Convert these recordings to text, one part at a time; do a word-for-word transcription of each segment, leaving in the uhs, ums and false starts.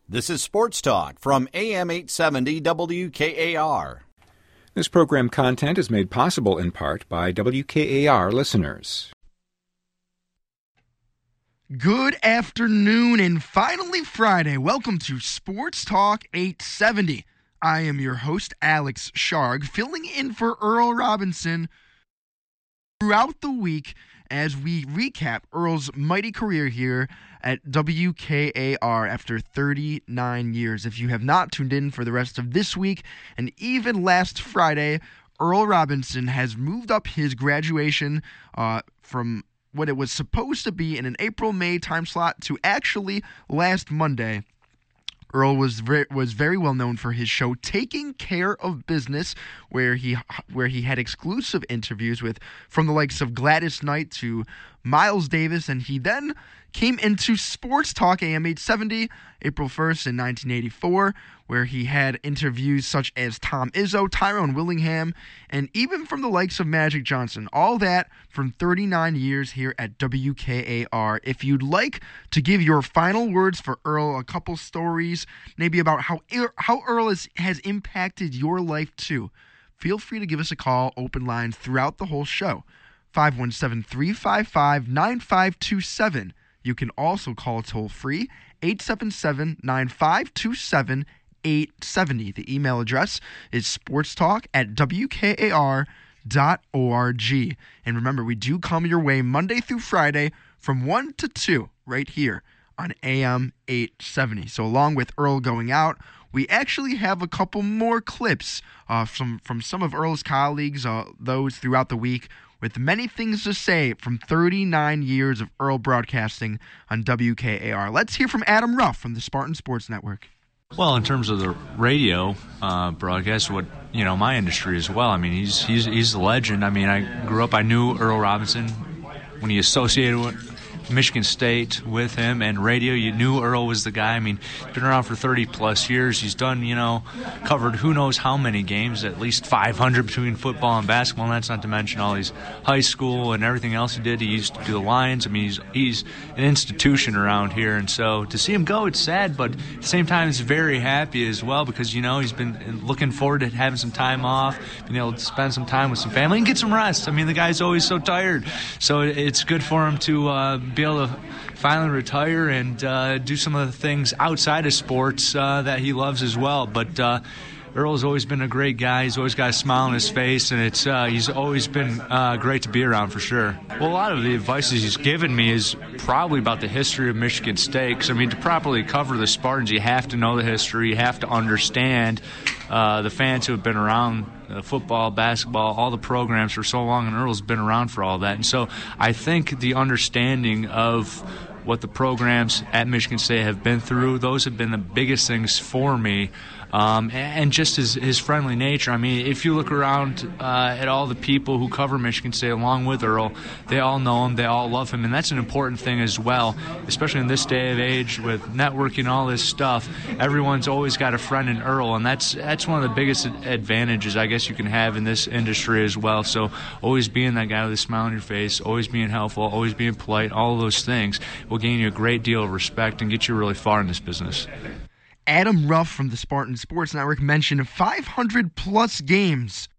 This is Sports Talk from A M eight seventy W K A R. This program content is made possible in part by W K A R listeners. Good afternoon and finally Friday. Welcome to Sports Talk eight seventy. I am your host, Alex Sharg, filling in for Earl Robinson throughout the week as we recap Earl's mighty career here at W K A R after thirty-nine years. If you have not tuned in for the rest of this week and even last Friday, Earl Robinson has moved up his graduation uh, from what it was supposed to be in an April-May time slot to actually last Monday. Earl was very, was very well known for his show Taking Care of Business, where he where he had exclusive interviews with from the likes of Gladys Knight to Miles Davis, and he then came into Sports Talk A M eight seventy April first in nineteen eighty-four, where he had interviews such as Tom Izzo, Tyrone Willingham, and even from the likes of Magic Johnson. All that from thirty-nine years here at W K A R. If you'd like to give your final words for Earl, a couple stories, maybe about how how Earl is, has impacted your life too, feel free to give us a call. Open lines throughout the whole show. five one seven, three five five, nine five two seven. You can also call toll-free, eight seven seven, nine five two seven, eight seven zero. The email address is sportstalk at W K A R dot org. And remember, we do come your way Monday through Friday from one to two right here on A M eight seventy. So along with Earl going out, we actually have a couple more clips uh, from, from some of Earl's colleagues, uh, those throughout the week, with many things to say from thirty-nine years of Earl broadcasting on W K A R. Let's hear from Adam Ruff from the Spartan Sports Network. Well, in terms of the radio uh, broadcast, what you know, my industry as well. I mean, he's he's he's a legend. I mean, I grew up. I knew Earl Robinson when he associated with Michigan State with him, and radio, you knew Earl was the guy. I mean, he's been around for thirty plus years. He's done, you know, covered who knows how many games, at least five hundred between football and basketball, and that's not to mention all these high school and everything else he did. He used to do the Lions. I mean, he's he's an institution around here, and so to see him go, it's sad, but at the same time, it's very happy as well because, you know, he's been looking forward to having some time off, being able to spend some time with some family and get some rest. I mean, the guy's always so tired, so it's good for him to uh, be able to finally retire and uh, do some of the things outside of sports uh, that he loves as well. But uh, Earl's always been a great guy. He's always got a smile on his face, and it's uh, he's always been uh, great to be around for sure. Well, a lot of the advice he's given me is probably about the history of Michigan State. 'Cause, I mean, to properly cover the Spartans, you have to know the history. You have to understand uh, the fans who have been around uh, football, basketball, all the programs for so long, and Earl's been around for all that. And so I think the understanding of what the programs at Michigan State have been through, those have been the biggest things for me. Um, and just his, his friendly nature. I mean, if you look around uh, at all the people who cover Michigan State along with Earl, they all know him, they all love him, and that's an important thing as well, especially in this day of age with networking and all this stuff. Everyone's always got a friend in Earl, and that's that's one of the biggest advantages I guess you can have in this industry as well. So always being that guy with a smile on your face, always being helpful, always being polite, all of those things will gain you a great deal of respect and get you really far in this business. Adam Ruff from the Spartan Sports Network mentioned five hundred plus games.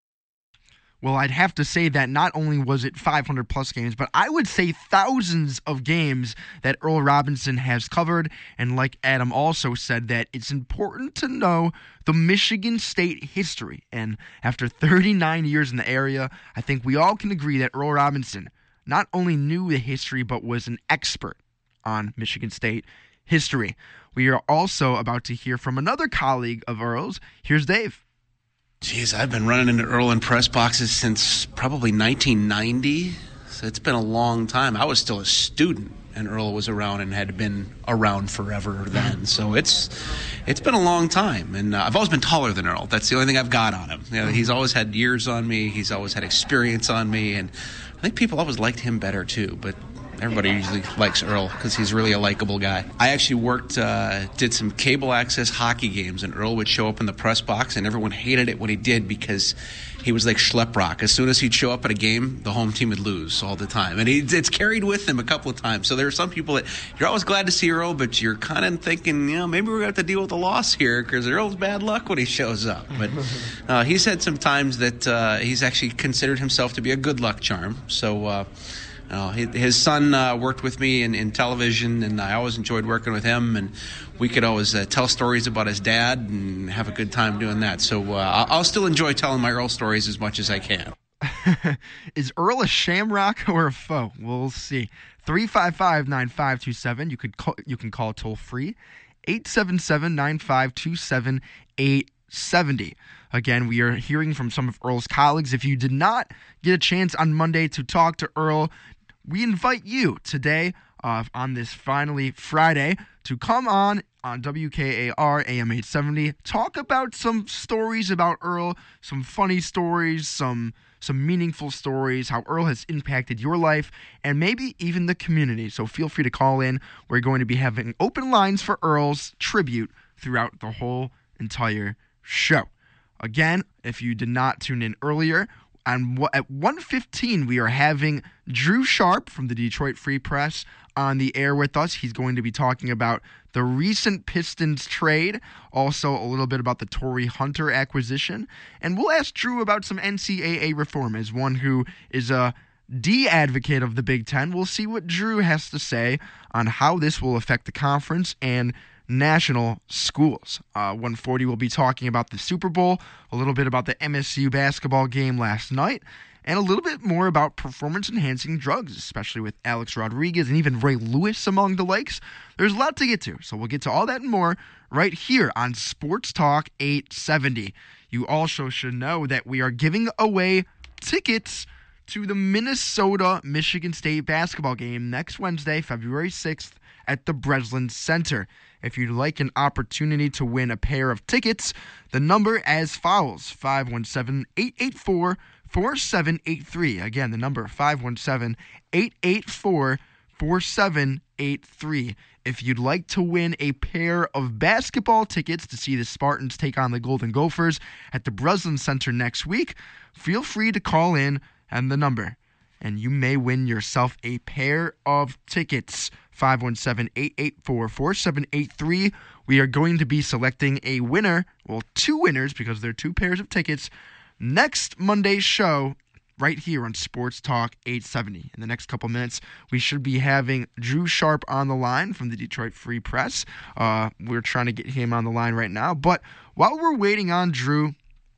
Well, I'd have to say that not only was it five hundred plus games, but I would say thousands of games that Earl Robinson has covered. And like Adam also said, that it's important to know the Michigan State history. And after thirty-nine years in the area, I think we all can agree that Earl Robinson not only knew the history, but was an expert on Michigan State history. We are also about to hear from another colleague of Earl's. Here's Dave. Jeez, I've been running into Earl in press boxes since probably nineteen ninety, so it's been a long time. I was still a student, and Earl was around and had been around forever then. So it's it's been a long time, and uh, I've always been taller than Earl. That's the only thing I've got on him. You know, he's always had years on me. He's always had experience on me, and I think people always liked him better too, but everybody usually likes Earl because he's really a likable guy. I actually worked, uh, did some cable access hockey games, and Earl would show up in the press box, and everyone hated it when he did because he was like Schleprock. As soon as he'd show up at a game, the home team would lose all the time. And he, it's carried with him a couple of times. So there are some people that you're always glad to see Earl, but you're kind of thinking, you know, maybe we're going to have to deal with a loss here because Earl's bad luck when he shows up. But uh, he's had some times that uh, he's actually considered himself to be a good luck charm. So uh, uh, his son uh, worked with me in, in television, and I always enjoyed working with him. And we could always uh, tell stories about his dad and have a good time doing that. So uh, I'll still enjoy telling my Earl stories as much as I can. Is Earl a shamrock or a foe? We'll see. three five five, nine five two seven. You could call, you can call toll free. eight seven seven, nine five two seven, eight seven zero. Again, we are hearing from some of Earl's colleagues. If you did not get a chance on Monday to talk to Earl, we invite you today uh, on this finally Friday to come on on W K A R A M eight seventy. Talk about some stories about Earl, some funny stories, some some meaningful stories, how Earl has impacted your life, and maybe even the community. So feel free to call in. We're going to be having open lines for Earl's tribute throughout the whole entire show. Again, if you did not tune in earlier, on, at one fifteen, we are having Drew Sharp from the Detroit Free Press on the air with us. He's going to be talking about the recent Pistons trade, also a little bit about the Torrey Hunter acquisition, and we'll ask Drew about some N C double A reform as one who is a D advocate of the Big Ten. We'll see what Drew has to say on how this will affect the conference and national schools. Uh, one forty will be talking about the Super Bowl, a little bit about the M S U basketball game last night, and a little bit more about performance-enhancing drugs, especially with Alex Rodriguez and even Ray Lewis among the likes. There's a lot to get to, so we'll get to all that and more right here on Sports Talk eight seventy. You also should know that we are giving away tickets to the Minnesota-Michigan State basketball game next Wednesday, February sixth, at the Breslin Center. If you'd like an opportunity to win a pair of tickets, the number as follows, five one seven, eight eight four, four seven eight three. Again, the number five one seven, eight eight four, four seven eight three. If you'd like to win a pair of basketball tickets to see the Spartans take on the Golden Gophers at the Breslin Center next week, feel free to call in and the number, and you may win yourself a pair of tickets. five one seven, eight eight four, four seven eight three. We are going to be selecting a winner, well, two winners, because there are two pairs of tickets, next Monday's show right here on Sports Talk eight seventy. In the next couple minutes, we should be having Drew Sharp on the line from the Detroit Free Press. Uh, we're trying to get him on the line right now. But while we're waiting on Drew,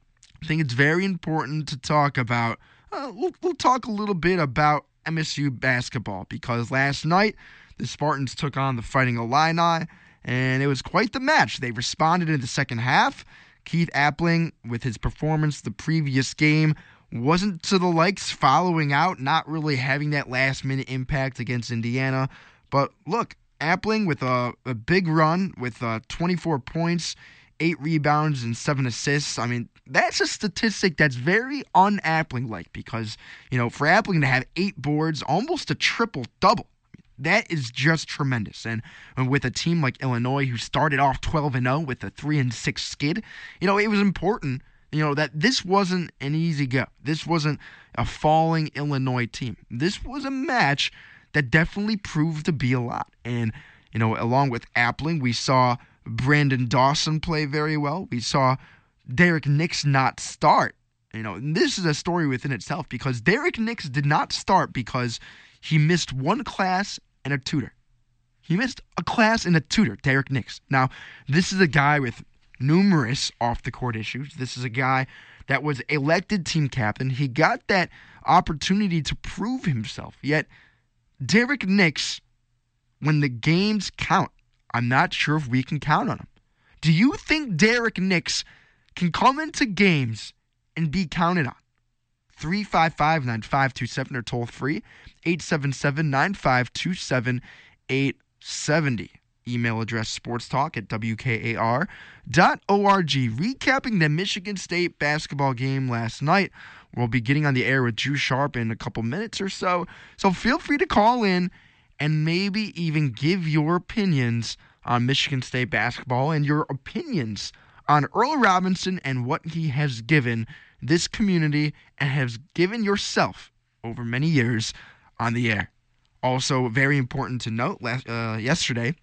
I think it's very important to talk about, uh, we'll, we'll talk a little bit about M S U basketball, because last night the Spartans took on the Fighting Illini, and it was quite the match. They responded in the second half. Keith Appling, with his performance the previous game, wasn't to the likes, following out, not really having that last-minute impact against Indiana. But look, Appling with a, a big run with uh, twenty-four points, eight rebounds, and seven assists. I mean, that's a statistic that's very un-Appling-like, because, you know, for Appling to have eight boards, almost a triple-double, that is just tremendous. And, and with a team like Illinois, who started off twelve and oh with a three and six skid, you know, it was important, you know, that this wasn't an easy go. This wasn't a falling Illinois team. This was a match that definitely proved to be a lot. And, you know, along with Appling, we saw Brandon Dawson play very well. We saw Derek Nix not start. You know, and this is a story within itself, because Derek Nix did not start because he missed one class and a tutor. He missed a class and a tutor, Derek Nix. Now, this is a guy with numerous off-the-court issues. This is a guy that was elected team captain. He got that opportunity to prove himself. Yet, Derek Nix, when the games count, I'm not sure if we can count on him. Do you think Derek Nix can come into games and be counted on? three five five, nine five two seven or toll free, eight seven seven, nine five two seven, eight seven zero. Email address sportstalk at w k a r dot org. Recapping the Michigan State basketball game last night. We'll be getting on the air with Drew Sharp in a couple minutes or so. So feel free to call in and maybe even give your opinions on Michigan State basketball and your opinions on Earl Robinson and what he has given this community and have given yourself over many years on the air. Also, very important to note, last, uh, yesterday,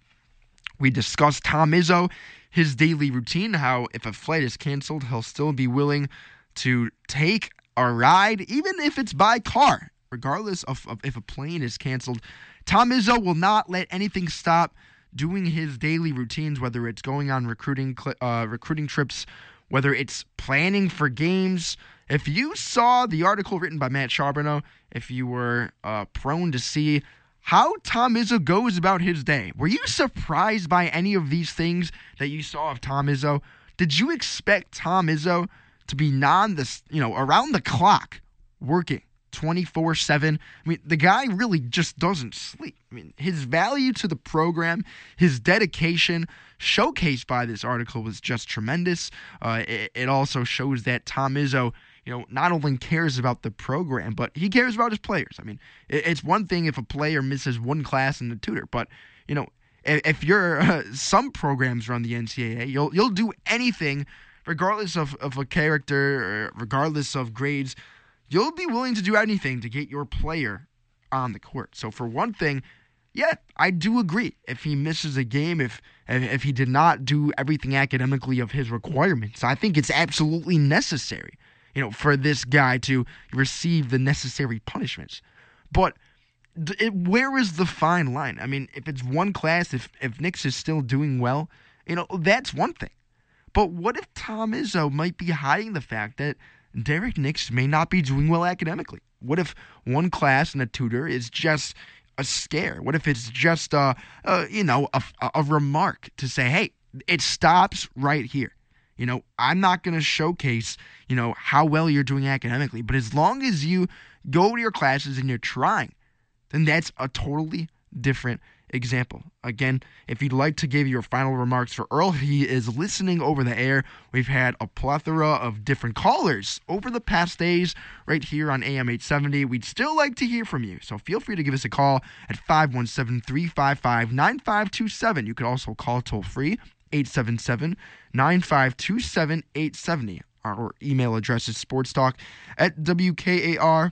we discussed Tom Izzo, his daily routine, how if a flight is canceled, he'll still be willing to take a ride, even if it's by car, regardless of, of if a plane is canceled. Tom Izzo will not let anything stop doing his daily routines, whether it's going on recruiting uh, recruiting trips, whether it's planning for games. If you saw the article written by Matt Charbonneau, if you were uh, prone to see how Tom Izzo goes about his day, were you surprised by any of these things that you saw of Tom Izzo? Did you expect Tom Izzo to be non this, you know, around the clock working twenty-four seven? I mean, the guy really just doesn't sleep. I mean, his value to the program, his dedication, showcased by this article was just tremendous. Uh, it, it also shows that Tom Izzo, you know, not only cares about the program, but he cares about his players. I mean, it, it's one thing if a player misses one class in the tutor, but, you know, if, if you're, uh, some programs run the N C double A, you'll you'll do anything, regardless of, of a character, or regardless of grades. You'll be willing to do anything to get your player on the court. So for one thing, yeah, I do agree. If he misses a game, if if he did not do everything academically of his requirements, I think it's absolutely necessary, you know, for this guy to receive the necessary punishments. But it, where is the fine line? I mean, if it's one class, if if Nix is still doing well, you know, that's one thing. But what if Tom Izzo might be hiding the fact that Derek Nix may not be doing well academically? What if one class and a tutor is just a scare? What if it's just a, a you know, a, a remark to say, hey, it stops right here. You know, I'm not going to showcase, you know, how well you're doing academically, but as long as you go to your classes and you're trying, then that's a totally different example. Again, if you'd like to give your final remarks for Earl, he is listening over the air. We've had a plethora of different callers over the past days right here on A M eight seventy. We'd still like to hear from you, so feel free to give us a call at five one seven, three five five, nine five two seven. You could also call toll free eight seven seven, nine five two seven, eight seven zero. Our email address is sportstalk at w k a r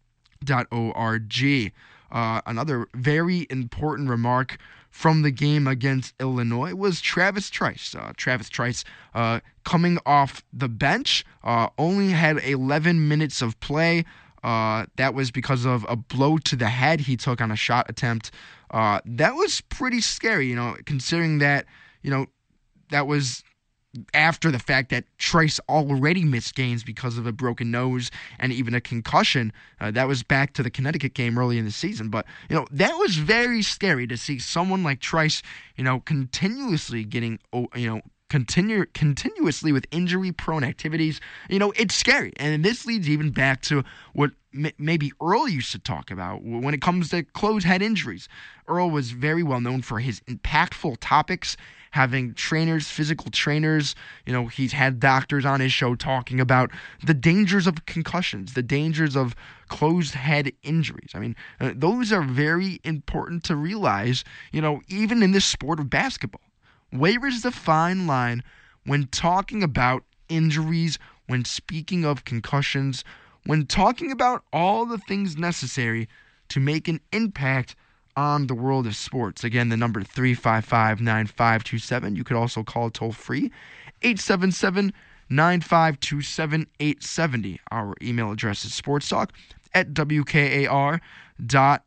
dot org. Uh, another very important remark from the game against Illinois was Travis Trice. Uh, Travis Trice uh, coming off the bench, uh, only had eleven minutes of play. Uh, that was because of a blow to the head he took on a shot attempt. Uh, that was pretty scary, you know, considering that, you know, that was after the fact that Trice already missed games because of a broken nose and even a concussion. Uh, that was back to the Connecticut game early in the season. But, you know, that was very scary to see someone like Trice, you know, continuously getting, you know, continue continuously with injury-prone activities. You know, it's scary. And this leads even back to what m- maybe Earl used to talk about when it comes to closed head injuries. Earl was very well known for his impactful topics, having trainers, physical trainers. You know, he's had doctors on his show talking about the dangers of concussions, the dangers of closed head injuries. I mean, uh, those are very important to realize, you know, even in this sport of basketball. Where is the fine line when talking about injuries, when speaking of concussions, when talking about all the things necessary to make an impact on the world of sports? Again, the number three five five, nine five two seven. You could also call toll free eight seven seven, nine five two seven, eight seven zero. Our email address is sportstalk at w k a r dot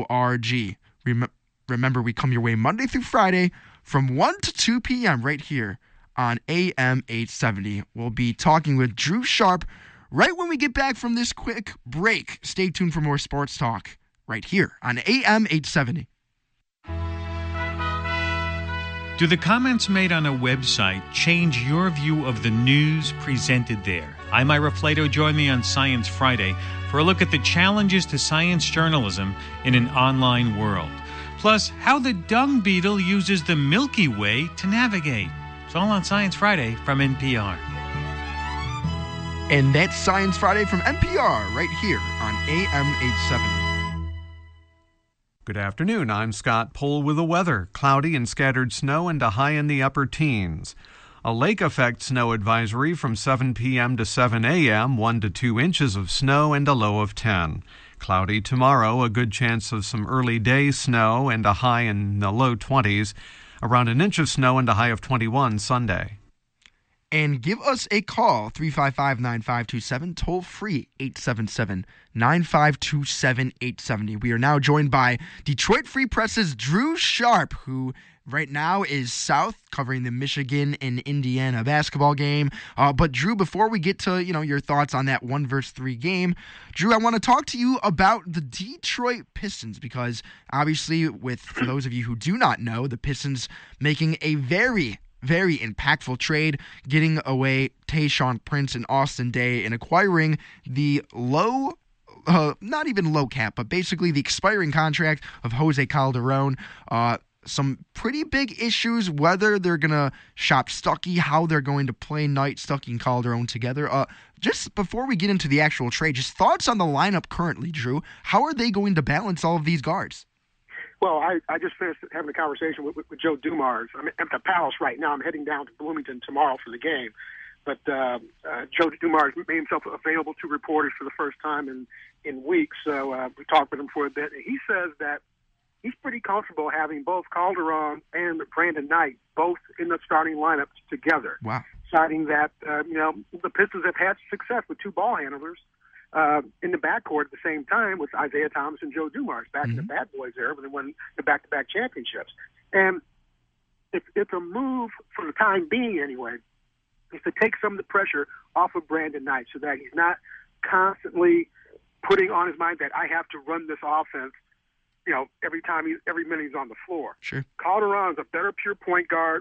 org. Rem- remember, we come your way Monday through Friday from one to two p.m. right here on A M eight seventy. We'll be talking with Drew Sharp right when we get back from this quick break. Stay tuned for more sports talk right here on A M eight seventy. Do the comments made on a website change your view of the news presented there? I'm Ira Flato. Join me on Science Friday for a look at the challenges to science journalism in an online world. Plus, how the dung beetle uses the Milky Way to navigate. It's all on Science Friday from N P R. And that's Science Friday from N P R right here on A M eight seventy. Good afternoon. I'm Scott Pohl with the weather. Cloudy and scattered snow and a high in the upper teens. A lake effect snow advisory from seven p.m. to seven a.m., one to two inches of snow and a low of ten. Cloudy tomorrow, a good chance of some early day snow and a high in the low twenties. Around an inch of snow and a high of twenty-one Sunday. And give us a call, three five five, nine five two seven, toll free, eight seven seven, nine five two seven, eight seven zero. We are now joined by Detroit Free Press's Drew Sharp, who right now is south covering the Michigan and Indiana basketball game. Uh, but Drew, before we get to, you know, your thoughts on that one versus three game, Drew, I want to talk to you about the Detroit Pistons, because obviously, with for those of you who do not know, the Pistons making a very Very impactful trade, getting away Tayshaun Prince and Austin Daye and acquiring the low, uh, not even low cap, but basically the expiring contract of Jose Calderon. Uh, some pretty big issues, whether they're going to shop Stuckey, how they're going to play Knight, Stuckey, and Calderon together. Uh, just before we get into the actual trade, just thoughts on the lineup currently, Drew. How are they going to balance all of these guards? Well, I, I just finished having a conversation with, with, with Joe Dumars. I'm at the Palace right now. I'm heading down to Bloomington tomorrow for the game. But uh, uh, Joe Dumars made himself available to reporters for the first time in, in weeks. So uh, we talked with him for a bit. He says that he's pretty comfortable having both Calderon and Brandon Knight both in the starting lineup together. Wow. Citing that, uh, you know, the Pistons have had success with two ball handlers Uh, in the backcourt at the same time with Isaiah Thomas and Joe Dumars back mm-hmm. in the Bad Boys era when they won the back-to-back championships. And it's, it's a move for the time being anyway, is to take some of the pressure off of Brandon Knight so that he's not constantly putting on his mind that I have to run this offense, you know, every time he, every minute he's on the floor. Sure. Calderon is a better pure point guard.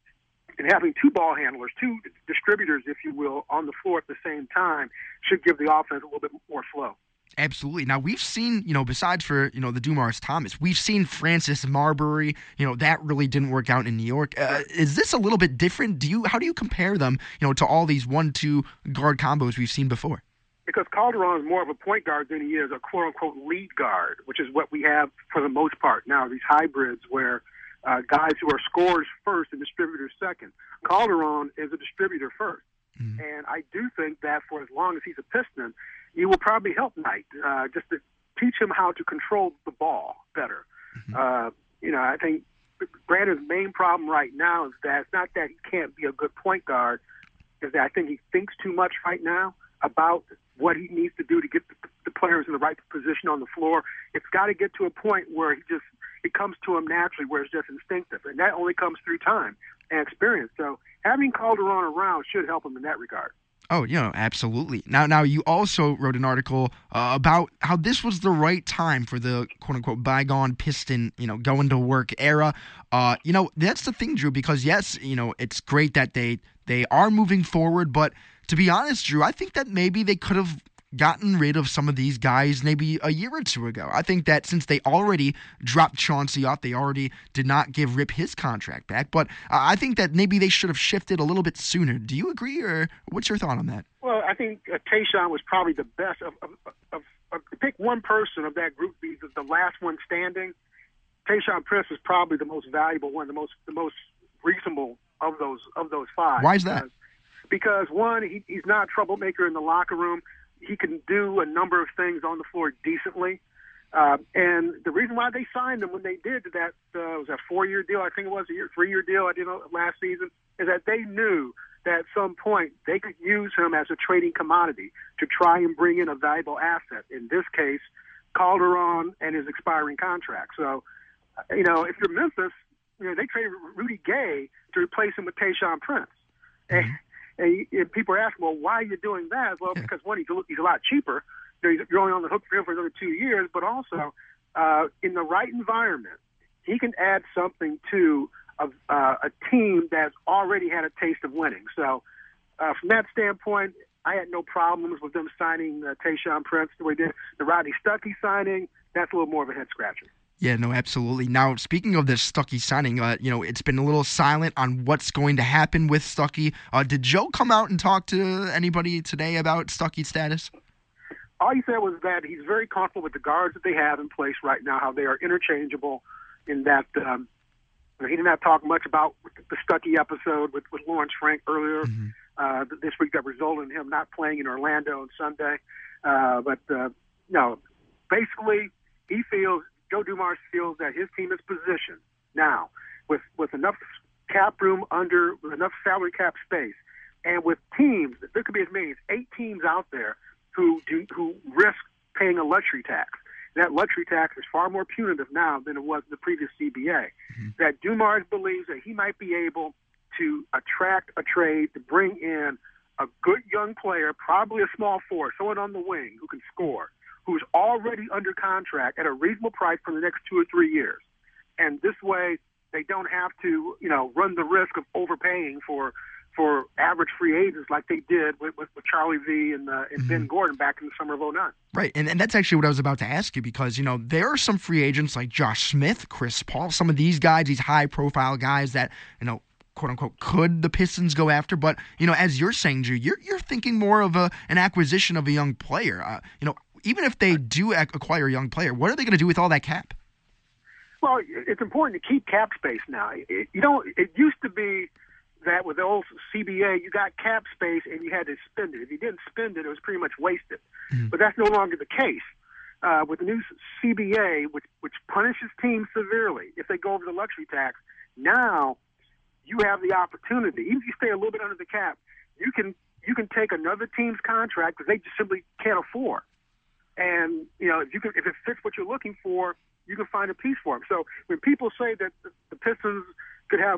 And having two ball handlers, two distributors, if you will, on the floor at the same time should give the offense a little bit more flow. Absolutely. Now, we've seen, you know, besides for, you know, the Dumars Thomas, we've seen Francis Marbury. You know, that really didn't work out in New York. Uh, is this a little bit different? Do you, how do you compare them, you know, to all these one two guard combos we've seen before? Because Calderon is more of a point guard than he is a quote-unquote lead guard, which is what we have for the most part now, these hybrids where Uh, guys who are scorers first and distributors second. Calderon is a distributor first. Mm-hmm. And I do think that for as long as he's a Piston, he will probably help Knight uh, just to teach him how to control the ball better. Mm-hmm. Uh, you know, I think Brandon's main problem right now is that it's not that he can't be a good point guard, is that I think he thinks too much right now about what he needs to do to get the, the players in the right position on the floor. It's got to get to a point where he just it comes to him naturally, where it's just instinctive, and that only comes through time and experience. So having Calderon around should help him in that regard. Oh, you know, absolutely. Now, now you also wrote an article uh, about how this was the right time for the quote-unquote bygone Piston, you know, going to work era. Uh, you know, that's the thing, Drew, because yes, you know, it's great that they they are moving forward, but to be honest, Drew, I think that maybe they could have gotten rid of some of these guys maybe a year or two ago. I think that since they already dropped Chauncey off, they already did not give Rip his contract back. But uh, I think that maybe they should have shifted a little bit sooner. Do you agree, or what's your thought on that? Well, I think uh, Tayshaun was probably the best. Of, of, of, of pick one person of that group, the, the last one standing. Tayshaun Prince is probably the most valuable one, the most the most reasonable of those of those five. Why is that? Because, because one, he, he's not a troublemaker in the locker room. He can do a number of things on the floor decently. Uh, and the reason why they signed him when they did that uh, was a four-year deal, I think it was, a year, three-year deal I did last season, is that they knew that at some point they could use him as a trading commodity to try and bring in a valuable asset. In this case, Calderon and his expiring contract. So, you know, if you're Memphis, you know, they traded Rudy Gay to replace him with Tayshaun Prince. Mm-hmm. And, And people are asking, well, why are you doing that? Well, because, one, he's a, he's a lot cheaper. You're only on the hook for him for another two years. But also, uh, in the right environment, he can add something to a, uh, a team that's already had a taste of winning. So uh, from that standpoint, I had no problems with them signing uh, Tayshaun Prince the way they did. The Rodney Stuckey signing, that's a little more of a head-scratcher. Yeah, no, absolutely. Now, speaking of this Stuckey signing, uh, you know, it's been a little silent on what's going to happen with Stuckey. Uh, did Joe come out and talk to anybody today about Stuckey's status? All he said was that he's very comfortable with the guards that they have in place right now, how they are interchangeable in that um, he did not talk much about the Stuckey episode with, with Lawrence Frank earlier mm-hmm. uh, this week that resulted in him not playing in Orlando on Sunday. Uh, but, uh, no, basically he feels, Joe Dumars feels that his team is positioned now with, with enough cap room under, with enough salary cap space, and with teams, there could be as many as eight teams out there who do, who risk paying a luxury tax. That luxury tax is far more punitive now than it was in the previous C B A. Mm-hmm. That Dumars believes that he might be able to attract a trade to bring in a good young player, probably a small forward, someone on the wing who can score, who's already under contract at a reasonable price for the next two or three years. And this way, they don't have to, you know, run the risk of overpaying for for average free agents like they did with, with, with Charlie V and, uh, and mm-hmm. Ben Gordon back in the summer of oh nine. Right, and, and that's actually what I was about to ask you because, you know, there are some free agents like Josh Smith, Chris Paul, some of these guys, these high-profile guys that, you know, quote-unquote, could the Pistons go after? But, you know, as you're saying, Drew, you're, you're thinking more of a an acquisition of a young player. Uh, you know, even if they do acquire a young player, what are they going to do with all that cap? Well, it's important to keep cap space now. It, you know, it used to be that with the old C B A, you got cap space and you had to spend it. If you didn't spend it, it was pretty much wasted. Mm-hmm. But that's no longer the case. Uh, with the new C B A, which, which punishes teams severely if they go over the luxury tax, now you have the opportunity, even if you stay a little bit under the cap, you can you can take another team's contract because they just simply can't afford. And, you know, if you can, if it fits what you're looking for, you can find a piece for them. So when people say that the, the Pistons could have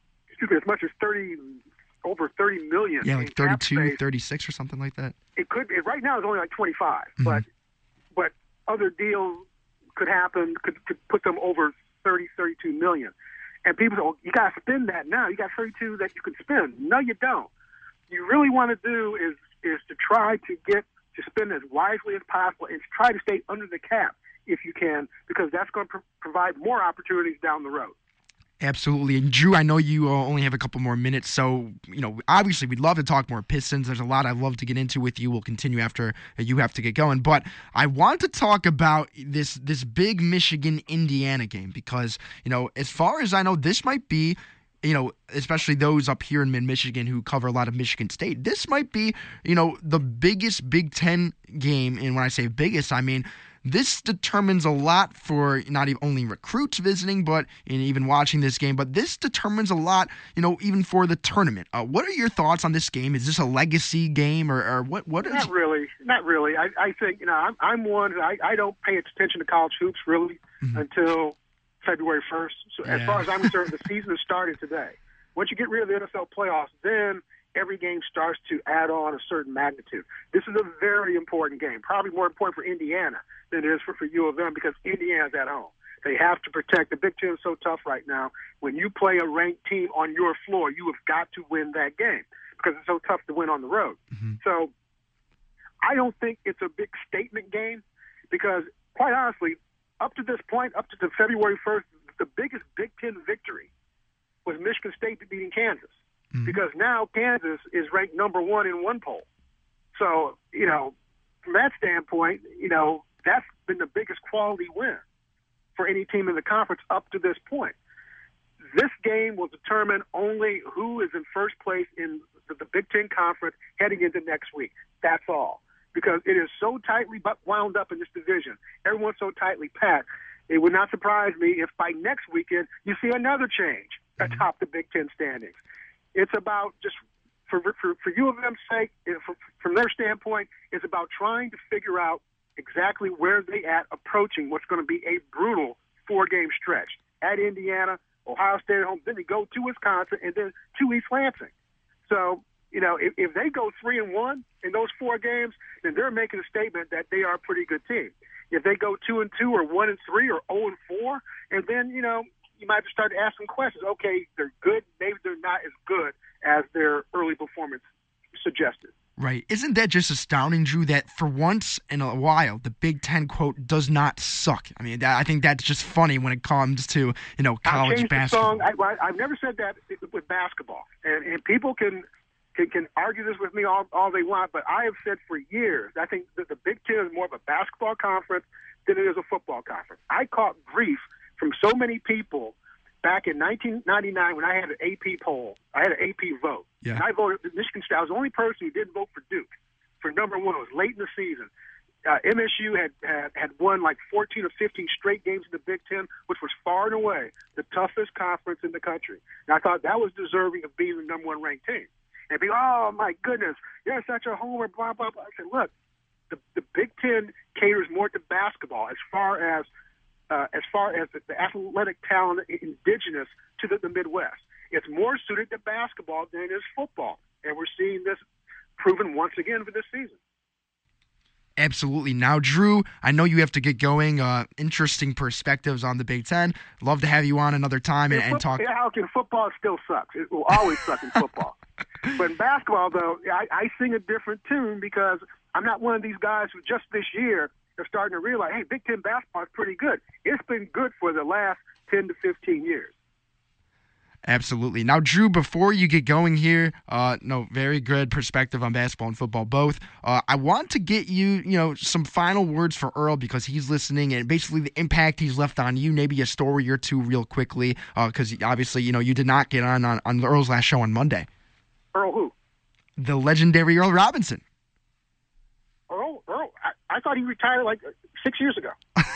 as much as thirty, over thirty million. Yeah, like thirty-two, thirty-six or something like that. It could be. Right now it's only like twenty-five, mm-hmm. but but other deals could happen, could, could put them over thirty, thirty-two million. And people say, oh, you got to spend that now. You got thirty-two that you can spend. No, you don't. You really want to do is is to try to get to spend as wisely as possible and try to stay under the cap if you can, because that's going to pr- provide more opportunities down the road. Absolutely. And Drew, I know you uh, only have a couple more minutes, so, you know, obviously we'd love to talk more Pistons. There's a lot I'd love to get into with you. We'll continue after you have to get going. But I want to talk about this this big Michigan-Indiana game because, you know, as far as I know, this might be, you know, especially those up here in mid-Michigan who cover a lot of Michigan State, this might be, you know, the biggest Big Ten game. And when I say biggest, I mean this determines a lot for not even only recruits visiting, but in even watching this game. But this determines a lot, you know, even for the tournament. Uh, what are your thoughts on this game? Is this a legacy game, or, or what? What is? Not really, not really. I, I think you know, I'm, I'm one. I, I don't pay attention to college hoops really mm-hmm. until February first. So yeah. As far as I'm concerned, the season has started today. Once you get rid of the N F L playoffs, then every game starts to add on a certain magnitude. This is a very important game, probably more important for Indiana than it is for, for U of M because Indiana's at home. They have to protect. The Big Ten is so tough right now. When you play a ranked team on your floor, you have got to win that game because it's so tough to win on the road. Mm-hmm. So I don't think it's a big statement game because, quite honestly, up to this point, up to the February first, the biggest Big Ten victory was Michigan State beating Kansas. Mm-hmm. Because now Kansas is ranked number one in one poll. So, you know, from that standpoint, you know, that's been the biggest quality win for any team in the conference up to this point. This game will determine only who is in first place in the, the Big Ten Conference heading into next week. That's all. Because it is so tightly wound up in this division. Everyone's so tightly packed. It would not surprise me if by next weekend you see another change mm-hmm. atop the Big Ten standings. It's about just, for for, for U of M's sake, for, from their standpoint, it's about trying to figure out exactly where they at approaching what's going to be a brutal four-game stretch. At Indiana, Ohio State at home, then they go to Wisconsin, and then to East Lansing. So, you know, if, if they go three and one in those four games, then they're making a statement that they are a pretty good team. If they go two and two or one and three or zero and four, and then, you know, you might start asking questions. Okay, they're good. Maybe they're not as good as their early performance suggested. Right. Isn't that just astounding, Drew, that for once in a while, the Big Ten, quote, does not suck? I mean, that, I think that's just funny when it comes to, you know, college basketball. The song. I, I've never said that with basketball. And, and people can, can can argue this with me all, all they want, but I have said for years, I think that the Big Ten is more of a basketball conference than it is a football conference. I caught grief from so many people back in nineteen ninety-nine when I had an A P poll, I had an A P vote. Yeah. And I voted Michigan State. I was the only person who didn't vote for Duke for number one. It was late in the season. Uh, M S U had, had had won like fourteen or fifteen straight games in the Big Ten, which was far and away the toughest conference in the country. And I thought that was deserving of being the number one ranked team. And be, oh, my goodness, you're such a homer, blah, blah, blah. I said, look, the, the Big Ten caters more to basketball as far as uh, as far as the, the athletic talent indigenous to the, the Midwest. It's more suited to basketball than it is football. And we're seeing this proven once again for this season. Absolutely. Now, Drew, I know you have to get going. Uh, interesting perspectives on the Big Ten. Love to have you on another time and, and talk. How can football still sucks? It will always suck in football. But in basketball, though, I, I sing a different tune because I'm not one of these guys who just this year are starting to realize, hey, Big Ten basketball is pretty good. It's been good for the last ten to fifteen years. Absolutely. Now, Drew, before you get going here, uh, no, very good perspective on basketball and football both. Uh, I want to get you, you know, some final words for Earl because he's listening and basically the impact he's left on you. Maybe a story or two, real quickly, because uh, obviously, you know, you did not get on, on on Earl's last show on Monday. Earl who? The legendary Earl Robinson. Earl, Earl, I, I thought he retired like six years ago.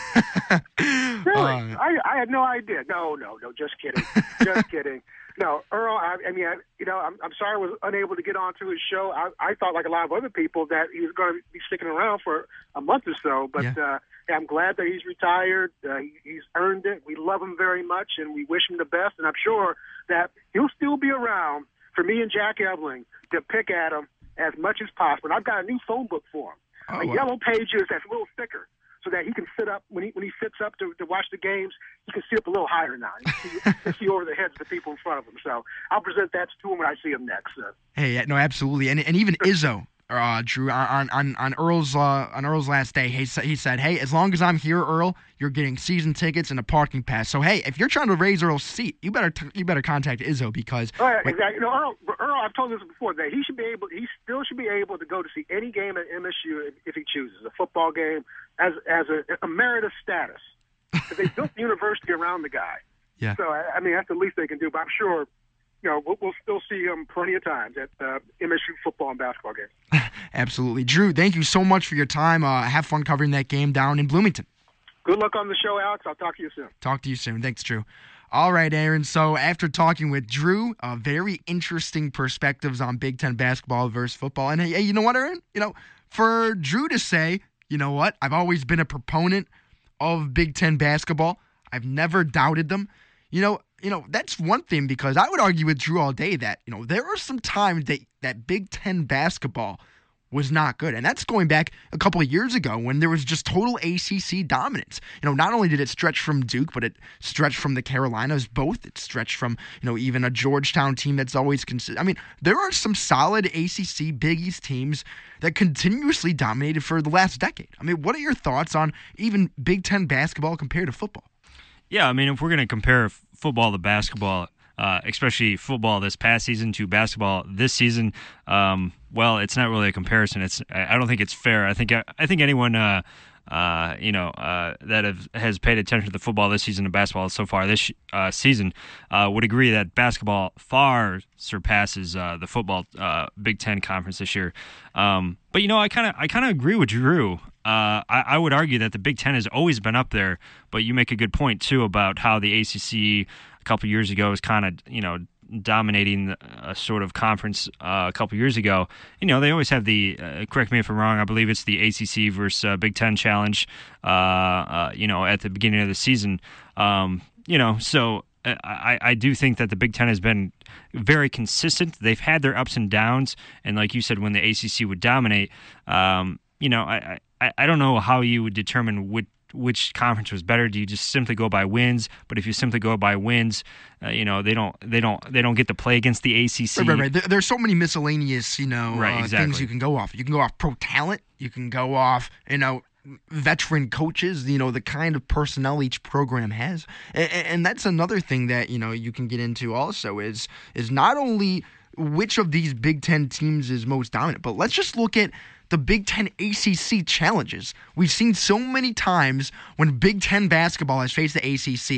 Really? Uh, I, I had no idea. No, no, no. Just kidding. Just kidding. No, Earl. I, I mean, I, you know, I'm, I'm sorry I was unable to get onto his show. I, I thought, like a lot of other people, that he was going to be sticking around for a month or so. But yeah. uh, I'm glad that he's retired. Uh, he, he's earned it. We love him very much, and we wish him the best. And I'm sure that he'll still be around for me and Jack Ebeling to pick at him as much as possible. And I've got a new phone book for him. Oh, a wow. yellow pages that's a little thicker, so that he can sit up when he when he sits up to, to watch the games. He can sit up a little higher now. He can see, see over the heads of the people in front of him. So I'll present that to him when I see him next. So. Hey, no, absolutely, and and even Izzo, uh, Drew, on on on Earl's uh, on Earl's last day, he said he said, hey, as long as I'm here, Earl, you're getting season tickets and a parking pass. So hey, if you're trying to raise Earl's seat, you better t- you better contact Izzo because. Oh, yeah, exactly. You know, Earl, Earl, I've told this before that he should be able, he still should be able to go to see any game at M S U if, if he chooses, a football game, as as a emeritus status. Because they built the university around the guy. Yeah. So I, I mean, that's the least they can do. But I'm sure, you know, we'll, we'll still see him plenty of times at uh, M S U football and basketball games. Absolutely, Drew. Thank you so much for your time. Uh, have fun covering that game down in Bloomington. Good luck on the show, Alex. I'll talk to you soon. Talk to you soon. Thanks, Drew. All right, Aaron. So after talking with Drew, uh, very interesting perspectives on Big Ten basketball versus football. And hey, you know what, Aaron? You know, for Drew to say, you know what, I've always been a proponent of Big Ten basketball. I've never doubted them. You know, you know that's one thing because I would argue with Drew all day that, you know, there are some times that, that Big Ten basketball was not good. And that's going back a couple of years ago when there was just total A C C dominance. You know, not only did it stretch from Duke, but it stretched from the Carolinas both. It stretched from, you know, even a Georgetown team that's always considered. I mean, there are some solid A C C Big East teams that continuously dominated for the last decade. I mean, what are your thoughts on even Big Ten basketball compared to football? Yeah, I mean, if we're going to compare football to basketball, Uh, especially football this past season to basketball this season, um, well, it's not really a comparison. It's I don't think it's fair. I think I think anyone uh, uh, you know uh, that have, has paid attention to the football this season and basketball so far this uh, season uh, would agree that basketball far surpasses uh, the football uh, Big Ten conference this year. Um, but you know, I kind of I kind of agree with Drew. Uh, I, I would argue that the Big Ten has always been up there, but you make a good point too about how the A C C a couple years ago was kind of, you know, dominating a sort of conference uh, a couple years ago. You know, they always have the, uh, correct me if I'm wrong, I believe it's the A C C versus uh, Big Ten challenge, uh, uh, you know, at the beginning of the season. Um, you know, so I, I do think that the Big Ten has been very consistent. They've had their ups and downs, and like you said, when the A C C would dominate, um, you know, I, I, I don't know how you would determine which which conference was better. Do you just simply go by wins? But if you simply go by wins, uh, you know, they don't they don't they don't get to play against the A C C. Right, right, right. There, there's so many miscellaneous, you know, right, uh, exactly. things you can go off. You can go off pro talent. You can go off, you know, veteran coaches, you know, the kind of personnel each program has. And, and that's another thing that, you know, you can get into also is is not only which of these Big Ten teams is most dominant, but let's just look at the Big Ten A C C challenges. We've seen so many times when Big Ten basketball has faced the A C C,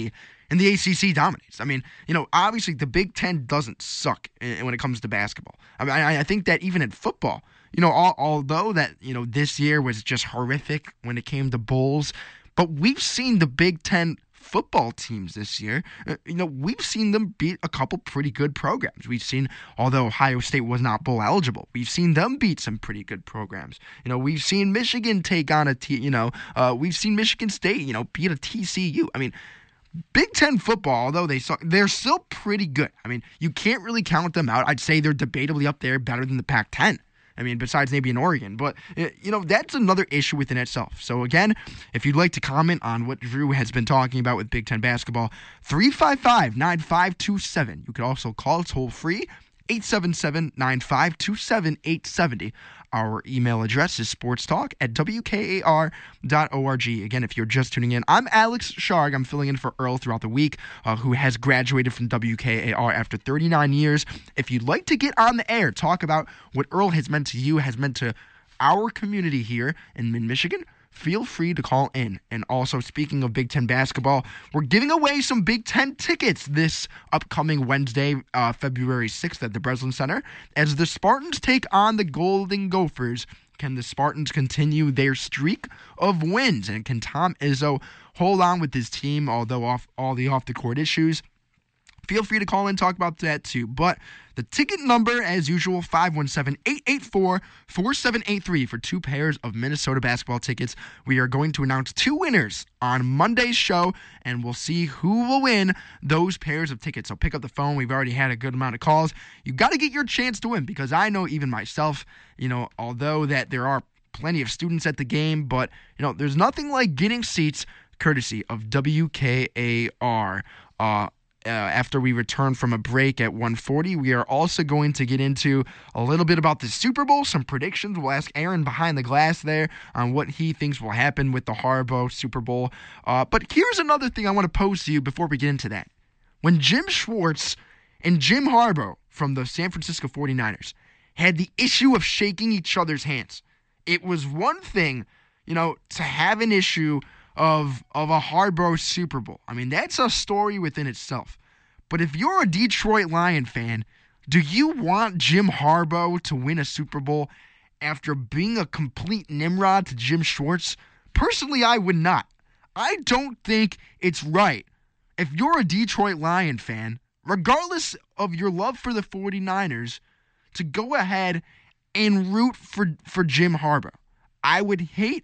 and the A C C dominates. I mean, you know, obviously the Big Ten doesn't suck when it comes to basketball. I mean, I, I think that even in football, you know, all, although that, you know, this year was just horrific when it came to bowls, but we've seen the Big Ten football teams this year, uh, you know, we've seen them beat a couple pretty good programs. We've seen, although Ohio State was not bowl eligible, we've seen them beat some pretty good programs. You know, we've seen Michigan take on a, t- you know, uh, we've seen Michigan State, you know, beat a T C U. I mean, Big Ten football, although they suck, they're still pretty good. I mean, you can't really count them out. I'd say they're debatably up there, better than the Pac ten. I mean, besides maybe in Oregon. But, you know, that's another issue within itself. So, again, if you'd like to comment on what Drew has been talking about with Big Ten basketball, three five five, nine five two seven. You could also call toll-free, eight seven seven, nine five two seven, eight seven zero. Our email address is sportstalk at w k a r dot org. Again, if you're just tuning in, I'm Alex Sharg. I'm filling in for Earl throughout the week, uh, who has graduated from W K A R after thirty-nine years. If you'd like to get on the air, talk about what Earl has meant to you, has meant to our community here in Mid-Michigan, feel free to call in. And also, speaking of Big Ten basketball, we're giving away some Big Ten tickets this upcoming Wednesday, uh, February sixth at the Breslin Center, as the Spartans take on the Golden Gophers. Can the Spartans continue their streak of wins? And can Tom Izzo hold on with his team, although off all the off-the-court issues? Feel free to call in and talk about that too. But the ticket number, as usual, five one seven, eight eight four, four seven eight three for two pairs of Minnesota basketball tickets. We are going to announce two winners on Monday's show, and we'll see who will win those pairs of tickets. So pick up the phone. We've already had a good amount of calls. You got to get your chance to win, because I know even myself, you know, although that there are plenty of students at the game, but, you know, there's nothing like getting seats courtesy of W K A R. Uh, Uh, after we return from a break at one forty, we are also going to get into a little bit about the Super Bowl, some predictions. We'll ask Aaron behind the glass there on what he thinks will happen with the Harbaugh Super Bowl. Uh, but here's another thing I want to pose to you before we get into that. When Jim Schwartz and Jim Harbaugh from the San Francisco forty-niners had the issue of shaking each other's hands, it was one thing, you know, to have an issue of of a Harbaugh Super Bowl. I mean, that's a story within itself. But if you're a Detroit Lion fan, do you want Jim Harbaugh to win a Super Bowl after being a complete Nimrod to Jim Schwartz? Personally, I would not. I don't think it's right. If you're a Detroit Lion fan, regardless of your love for the forty-niners, to go ahead and root for, for Jim Harbaugh. I would hate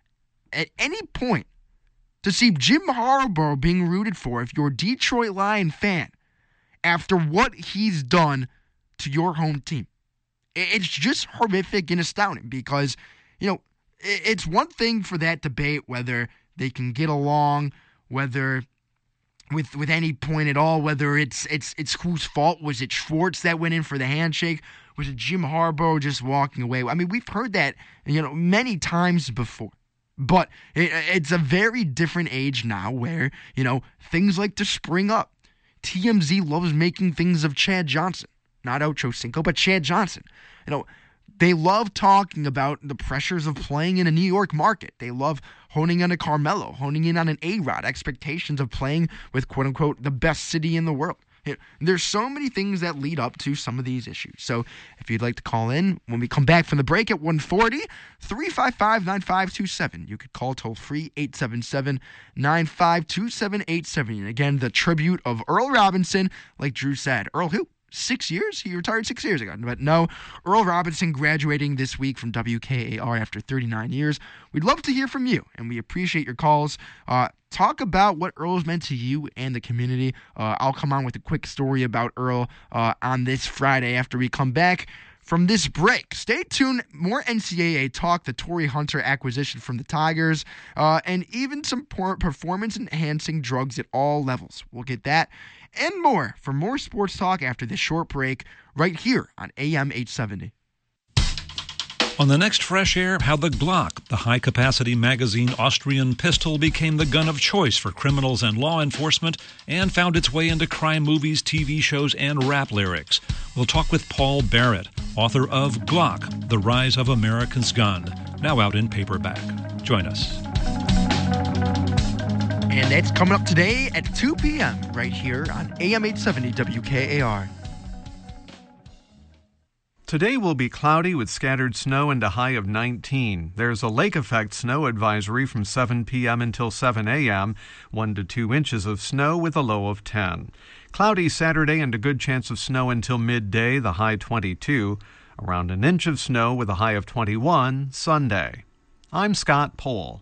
at any point to see Jim Harbaugh being rooted for if you're a Detroit Lion fan after what he's done to your home team. It's just horrific and astounding because, you know, it's one thing for that debate whether they can get along, whether with with any point at all, whether it's it's it's whose fault. Was it Schwartz that went in for the handshake? Was it Jim Harbaugh just walking away? I mean, we've heard that, you know, many times before. But it, it's a very different age now where, you know, things like to spring up. T M Z loves making things of Chad Johnson. Not Ocho Cinco, but Chad Johnson. You know, they love talking about the pressures of playing in a New York market. They love honing in on a Carmelo, honing in on an A-Rod, expectations of playing with, quote-unquote, the best city in the world. You know, there's so many things that lead up to some of these issues. So if you'd like to call in when we come back from the break at one forty, three five five, nine five two seven. You could call toll-free eight seven seven, nine five two seven, eight seven zero. And again, the tribute of Earl Robinson, like Drew said. Earl who? Six years? He retired six years ago. But no, Earl Robinson graduating this week from W K A R after thirty-nine years. We'd love to hear from you, and we appreciate your calls. Uh, talk about what Earl's meant to you and the community. Uh, I'll come on with a quick story about Earl uh, on this Friday after we come back from this break. Stay tuned. More N C double A talk, the Torrey Hunter acquisition from the Tigers, uh, and even some performance-enhancing drugs at all levels. We'll get that and more for more sports talk after this short break right here on A M eight seventy. On the next Fresh Air, how the Glock, the high-capacity magazine Austrian pistol, became the gun of choice for criminals and law enforcement and found its way into crime movies, T V shows, and rap lyrics. We'll talk with Paul Barrett, author of Glock, The Rise of America's Gun, now out in paperback. Join us. And that's coming up today at two p.m. right here on A M eight seventy W K A R. Today will be cloudy with scattered snow and a high of nineteen. There's a lake effect snow advisory from seven p.m. until seven a.m., one to two inches of snow with a low of ten. Cloudy Saturday and a good chance of snow until midday, the high twenty-two. Around an inch of snow with a high of twenty-one Sunday. I'm Scott Pohl.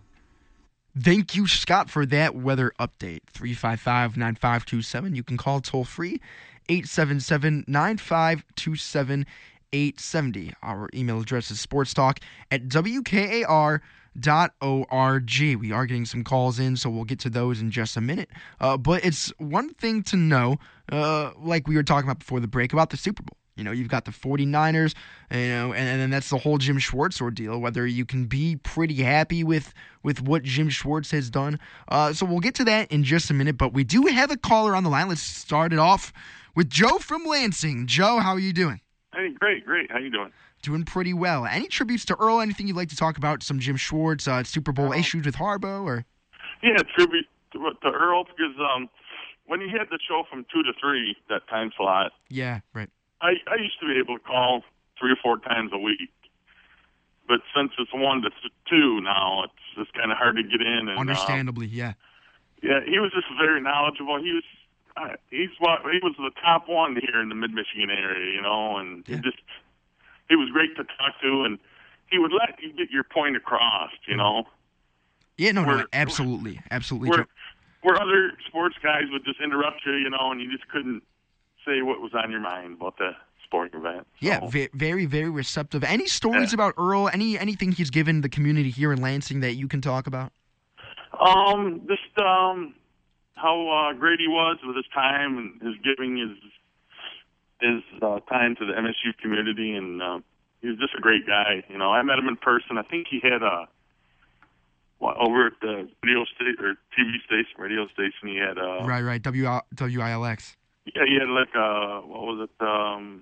Thank you, Scott, for that weather update. three five five, nine five two seven. You can call toll free, eight seven seven, nine five two seven, eight seven zero. Our email address is sportstalk at W K A R dot org. We are getting some calls in, so we'll get to those in just a minute. Uh, but it's one thing to know, uh, like we were talking about before the break, about the Super Bowl. You know, you've got the forty-niners, you know, and, and then that's the whole Jim Schwartz ordeal, whether you can be pretty happy with, with what Jim Schwartz has done. Uh, so we'll get to that in just a minute, but we do have a caller on the line. Let's start it off with Joe from Lansing. Joe, how are you doing? Hey, great, great. How you doing? Doing pretty well. Any tributes to Earl? Anything you'd like to talk about? Some Jim Schwartz, uh, Super Bowl um, issues with Harbaugh? Or? Yeah, tribute to, to Earl, because um, when he had the show from two to three, that time slot. Yeah, right. I, I used to be able to call three or four times a week, but since it's one to two now, it's just kind of hard to get in. And, Understandably, um, yeah. Yeah, he was just very knowledgeable. He was uh, he's what he was the top one here in the Mid Michigan area, you know, and yeah. he just he was great to talk to, and he would let you get your point across, you know. Yeah, no, where, no, absolutely, absolutely. Where, where other sports guys would just interrupt you, you know, and you just couldn't say what was on your mind about the sporting event. So. Yeah, v- very, very receptive. Any stories yeah. about Earl? Any anything he's given the community here in Lansing that you can talk about? Um, just um, how uh, great he was with his time and his giving his his uh, time to the M S U community, and uh, he was just a great guy. You know, I met him in person. I think he had a well, over at the radio station or T V station, radio station. He had a right, right, W I L X. Yeah, he had like a, what was it, um,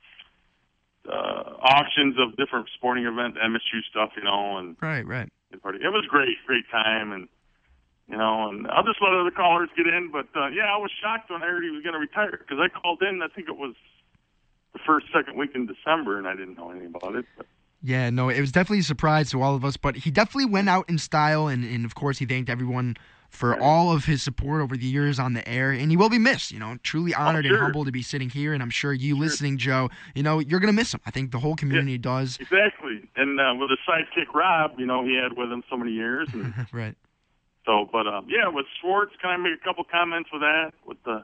uh, auctions of different sporting event, M S U stuff, you know, and right, right. It was great, great time, and you know, and I'll just let other callers get in, but uh, yeah, I was shocked when I heard he was going to retire because I called in. I think it was the first, second week in December, and I didn't know anything about it. But. Yeah, no, it was definitely a surprise to all of us, but he definitely went out in style, and, and of course, he thanked everyone for right. all of his support over the years on the air, and he will be missed. You know, truly honored oh, sure. and humbled to be sitting here, and I'm sure you sure. listening, Joe, you know, you're going to miss him. I think the whole community yeah, does. Exactly, and uh, with his sidekick, Rob, you know, he had with him so many years. And right. So, but, um, yeah, with Schwartz, can I make a couple comments with that, with the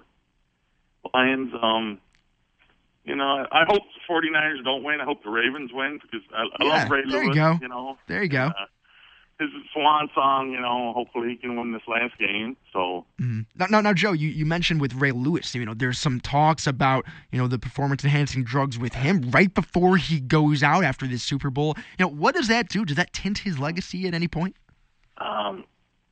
Lions? Um, you know, I hope the forty-niners don't win. I hope the Ravens win because I, I yeah, love Ray there Lewis. You go. You know, there you go. Uh, his swan song, you know, hopefully he can win this last game. So mm-hmm. now, now, now, Joe, you, you mentioned with Ray Lewis, you know, there's some talks about, you know, the performance-enhancing drugs with him right before he goes out after this Super Bowl. You know, what does that do? Does that tint his legacy at any point? Um,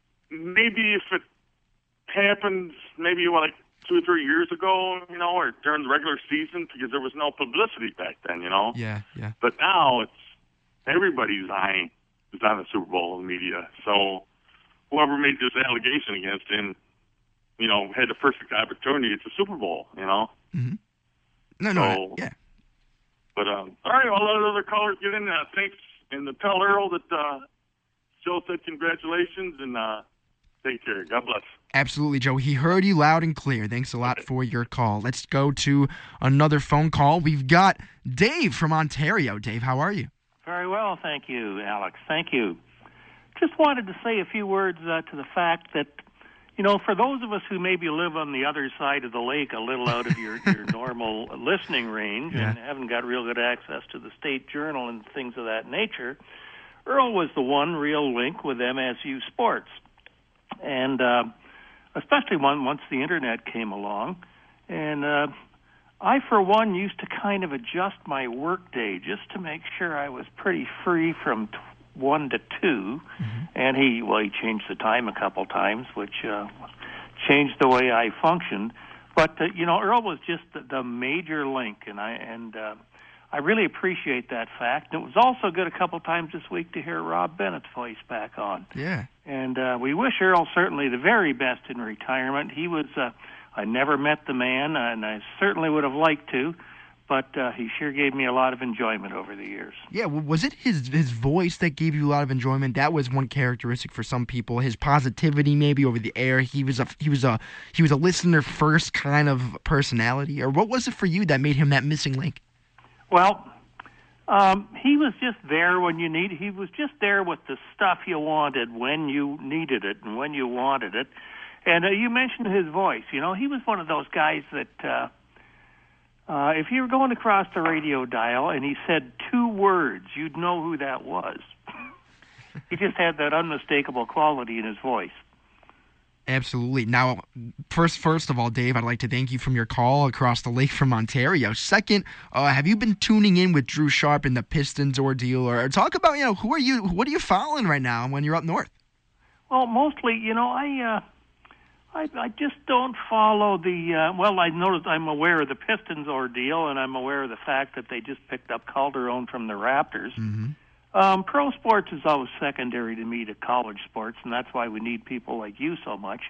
maybe if it happens, maybe like two or three years ago, you know, or during the regular season, because there was no publicity back then, you know. Yeah, yeah. But now it's everybody's eyeing. Is on the Super Bowl in the media. So whoever made this allegation against him, you know, had the perfect opportunity. It's a Super Bowl, you know. Mm-hmm. No, no, so, yeah. But um, all right, I'll let other callers get in. Uh, thanks, and to tell Earl that uh, Joe said congratulations, and uh, take care. God bless. Absolutely, Joe. He heard you loud and clear. Thanks a lot for your call. Let's go to another phone call. We've got Dave from Ontario. Dave, how are you? Very well, thank you, Alex. Thank you. Just wanted to say a few words uh, to the fact that, you know, for those of us who maybe live on the other side of the lake, a little out of your, your normal listening range yeah. and haven't got real good access to the State Journal and things of that nature, Earl was the one real link with M S U sports. And uh, especially one, once the Internet came along. And uh, I, for one, used to kind of adjust my work day just to make sure I was pretty free from t- one to two. Mm-hmm. And he, well, he changed the time a couple times, which uh, changed the way I functioned. But, uh, you know, Earl was just the, the major link, and I and uh, I really appreciate that fact. And it was also good a couple times this week to hear Rob Bennett's voice back on. Yeah. And uh, we wish Earl certainly the very best in retirement. He was, uh, I never met the man, and I certainly would have liked to, but uh, he sure gave me a lot of enjoyment over the years. Yeah, was it his his voice that gave you a lot of enjoyment? That was one characteristic for some people. His positivity, maybe over the air. He was a he was a he was a listener first kind of personality. Or what was it for you that made him that missing link? Well, um, he was just there when you need. He was just there with the stuff you wanted when you needed it and when you wanted it. And uh, you mentioned his voice. You know, he was one of those guys that. Uh, Uh, if you were going across the radio dial and he said two words, you'd know who that was. He just had that unmistakable quality in his voice. Absolutely. Now, first, first of all, Dave, I'd like to thank you from your call across the lake from Ontario. Second, uh, have you been tuning in with Drew Sharp in the Pistons ordeal, or, or talk about, you know, who are you? What are you following right now when you're up north? Well, mostly, you know, I. Uh, I, I just don't follow the, uh, well, I noticed I'm aware of the Pistons ordeal, and I'm aware of the fact that they just picked up Calderon from the Raptors. Mm-hmm. Um, pro sports is always secondary to me to college sports, and that's why we need people like you so much.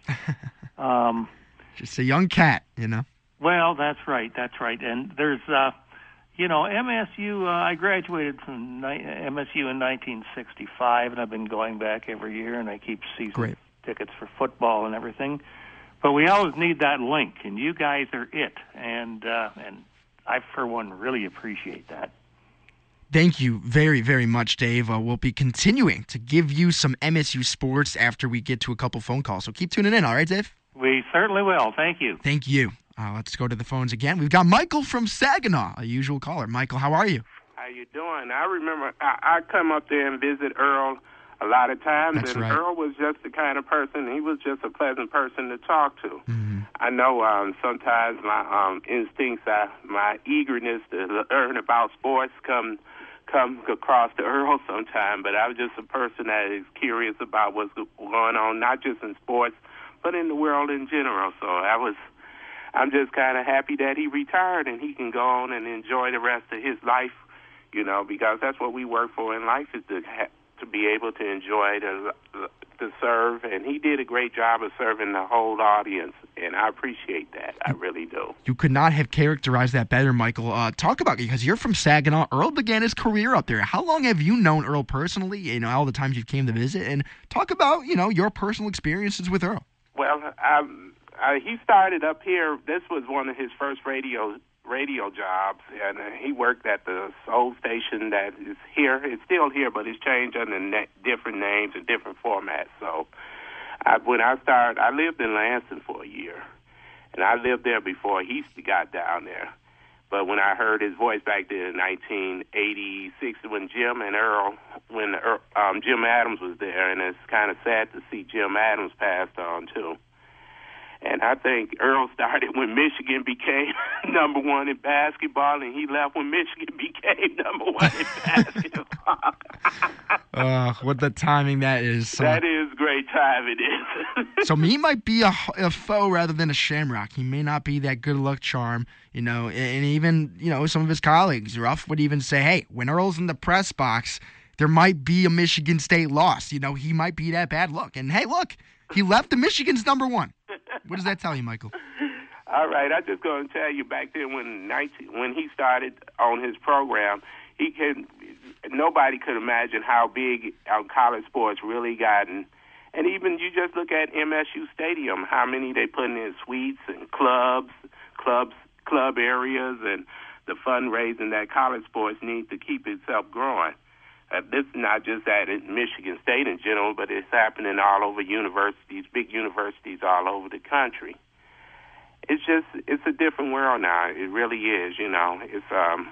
um, just a young cat, you know. Well, that's right, that's right. And there's, uh, you know, M S U, uh, I graduated from ni- M S U in nineteen sixty-five, and I've been going back every year, and I keep season Great. tickets for football and everything. But we always need that link, and you guys are it. And uh, and I, for one, really appreciate that. Thank you very, very much, Dave. Uh, we'll be continuing to give you some M S U sports after we get to a couple phone calls. So keep tuning in, all right, Dave? We certainly will. Thank you. Thank you. Uh, let's go to the phones again. We've got Michael from Saginaw, a usual caller. Michael, how are you? How you doing? I remember I, I come up there and visit Earl a lot of times, That's and right. Earl was just the kind of person, he was just a pleasant person to talk to. Mm-hmm. I know um, sometimes my um, instincts, I, my eagerness to learn about sports come come across to Earl sometime, but I was just a person that is curious about what's going on, not just in sports, but in the world in general. So I was, I'm just kind of happy that he retired and he can go on and enjoy the rest of his life, you know, because that's what we work for in life, is to ha- to be able to enjoy the to serve, and he did a great job of serving the whole audience, and I appreciate that. I really do. You could not have characterized that better, Michael. Uh, talk about, because you're from Saginaw. Earl began his career up there. How long have you known Earl personally, you know, all the times you came to visit? And talk about, you know, your personal experiences with Earl. Well, um, uh, he started up here. This was one of his first radio radio jobs, and uh, he worked at the soul station that is here. It's still here, but it's changed under na- different names and different formats. So I, when I started, I lived in Lansing for a year, and I lived there before he got down there. But when I heard his voice back then in nineteen eighty-six, when Jim and Earl, when Earl, um, Jim Adams was there, and it's kind of sad to see Jim Adams passed on too. And I think Earl started when Michigan became number one in basketball, and he left when Michigan became number one in basketball. uh, what the timing that is. That is great time, it is. So he might be a, a foe rather than a shamrock. He may not be that good luck charm, you know, and even, you know, some of his colleagues, Ruff, would even say, hey, when Earl's in the press box, there might be a Michigan State loss. You know, he might be that bad luck. And, hey, look, he left the Michigan's number one. What does that tell you, Michael? All right, I'm just going to tell you, back then when nineteen, when he started on his program, he can nobody could imagine how big our college sports really gotten. And even you just look at M S U Stadium, how many they put in suites and clubs, clubs, club areas, and the fundraising that college sports need to keep itself growing. Uh, this is not just at Michigan State in general, but it's happening all over universities, big universities all over the country. It's just, it's a different world now. It really is, you know. It's um,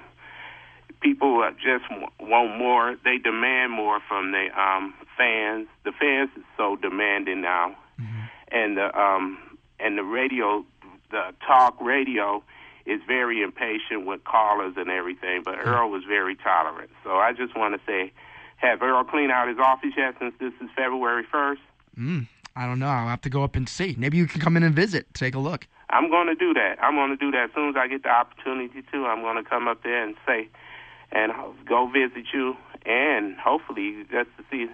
people just want more. They demand more from the um, fans. The fans is so demanding now, mm-hmm. and the um, and the radio, the talk radio, is very impatient with callers and everything, but Earl was very tolerant. So I just want to say, have Earl clean out his office yet since this is February first? Mm, I don't know. I'll have to go up and see. Maybe you can come in and visit, take a look. I'm going to do that. I'm going to do that as soon as I get the opportunity to. I'm going to come up there and say, and go visit you, and hopefully just to see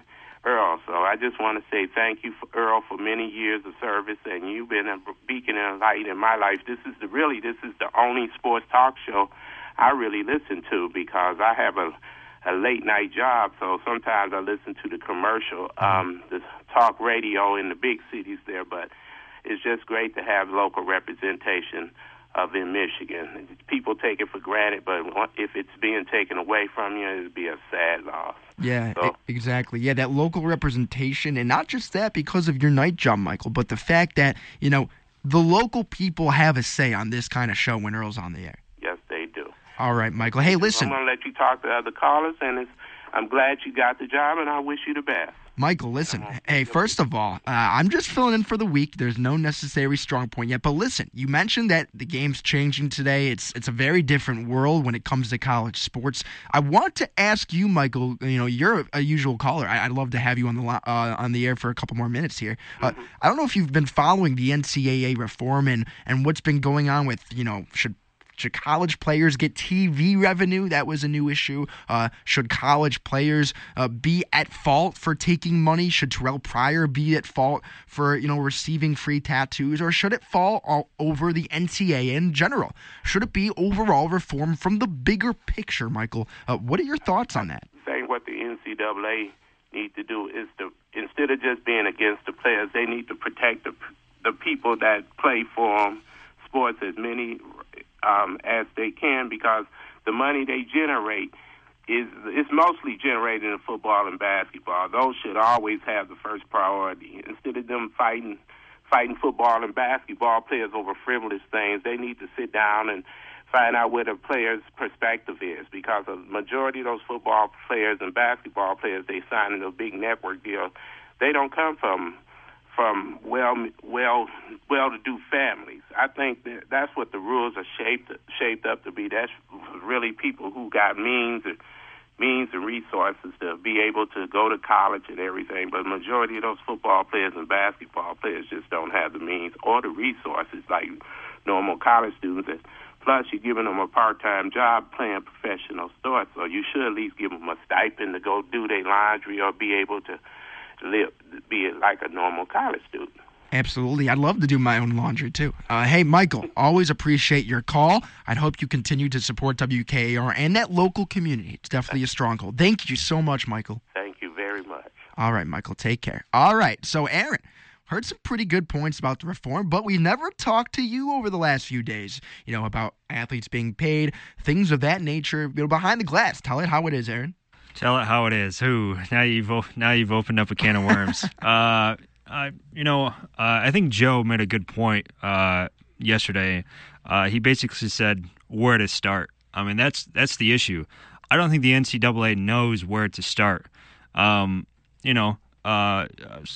Earl. So I just want to say thank you, for Earl, for many years of service, and you've been a beacon and a light in my life. This is the really this is the only sports talk show I really listen to because I have a, a late night job. So sometimes I listen to the commercial, um, the talk radio in the big cities there. But it's just great to have local representation of in Michigan. People take it for granted, but if it's being taken away from you, it'd be a sad loss. Yeah, so. e- exactly. Yeah, that local representation, and not just that because of your night job, Michael, but the fact that, you know, the local people have a say on this kind of show when Earl's on the air. Yes, they do. All right, Michael. Hey, listen. I'm going to let you talk to other callers, and it's, I'm glad you got the job, and I wish you the best. Michael, listen. Hey, first of all, uh, I'm just filling in for the week. There's no necessary strong point yet. But listen, you mentioned that the game's changing today. It's it's a very different world when it comes to college sports. I want to ask you, Michael. You know, you're a usual caller. I, I'd love to have you on the uh, on the air for a couple more minutes here. Uh, mm-hmm. I don't know if you've been following the N C double A reform and and what's been going on with, you know, should. Should college players get T V revenue? That was a new issue. Uh, should college players uh, be at fault for taking money? Should Terrell Pryor be at fault for, you know, receiving free tattoos? Or should it fall all over the N C double A in general? Should it be overall reform from the bigger picture, Michael? Uh, what are your thoughts on that? Saying what the N C double A need to do is to, instead of just being against the players, they need to protect the the people that play for them, sports as many Um, as they can, because the money they generate is it's mostly generated in football and basketball. Those should always have the first priority. Instead of them fighting fighting football and basketball players over frivolous things, they need to sit down and find out where the players' perspective is, because the majority of those football players and basketball players they sign in those big network deals, they don't come from from well, well, well-to-do families. I think that that's what the rules are shaped shaped up to be. That's really people who got means and means and resources to be able to go to college and everything. But the majority of those football players and basketball players just don't have the means or the resources like normal college students. Plus, you're giving them a part-time job playing professional sports, so you should at least give them a stipend to go do their laundry or be able to live, be like a normal college student. Absolutely. I'd love to do my own laundry, too. Uh, hey, Michael, always appreciate your call. I'd hope you continue to support W K A R and that local community. It's definitely a stronghold. Thank you so much, Michael. Thank you very much. All right, Michael, take care. All right, so Aaron, heard some pretty good points about the reform, but we never talked to you over the last few days, you know, about athletes being paid, things of that nature, you know, behind the glass. Tell it how it is, Aaron. Tell it how it is. Who? Now you've now you've opened up a can of worms. uh, uh, you know, uh, I think Joe made a good point uh, yesterday. Uh, he basically said where to start. I mean, that's that's the issue. I don't think the N C double A knows where to start. Um, you know, uh,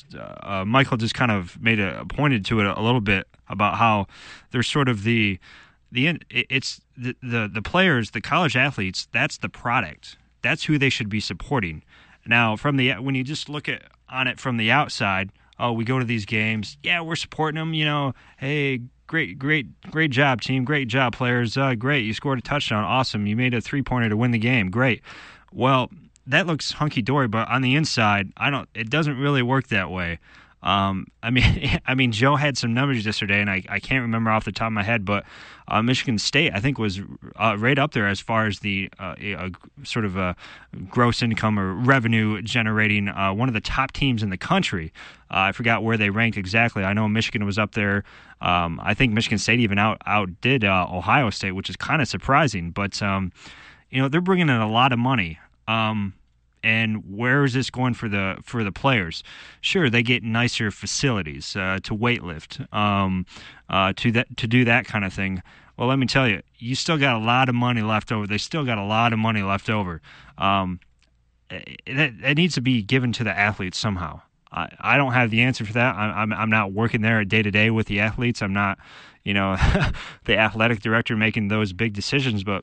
uh, Michael just kind of made a pointed to it a little bit about how there's sort of the the it's the the, the players, the college athletes. That's the product. That's who they should be supporting. Now, from the when you just look at on it from the outside, oh, we go to these games, yeah, we're supporting them. You know, hey, great, great, great job, team, great job, players, uh, great, you scored a touchdown, awesome, you made a three pointer to win the game, great. Well, that looks hunky dory, but on the inside, I don't. It doesn't really work that way. Um, I mean, I mean, Joe had some numbers yesterday, and I, I can't remember off the top of my head, but uh, Michigan State, I think, was uh, right up there as far as the uh, a, sort of a gross income or revenue generating uh, one of the top teams in the country. Uh, I forgot where they ranked exactly. I know Michigan was up there. Um, I think Michigan State even out outdid uh, Ohio State, which is kind of surprising. But um, you know, they're bringing in a lot of money. Um, And where is this going for the for the players? Sure, they get nicer facilities uh, to weightlift, um, uh, to that to do that kind of thing. Well, let me tell you, you still got a lot of money left over. They still got a lot of money left over. Um, it, it needs to be given to the athletes somehow. I, I don't have the answer for that. I, I'm I'm not working there day to day with the athletes. I'm not, you know, the athletic director making those big decisions, but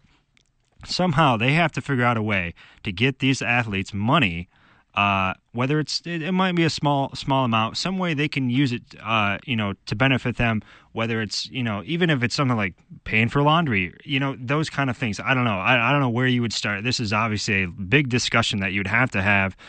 somehow they have to figure out a way to get these athletes money, uh, whether it's it, it might be a small small amount, some way they can use it, uh, you know, to benefit them. Whether it's, you know, even if it's something like paying for laundry, you know, those kind of things. I don't know. I, I don't know where you would start. This is obviously a big discussion that you'd have to have.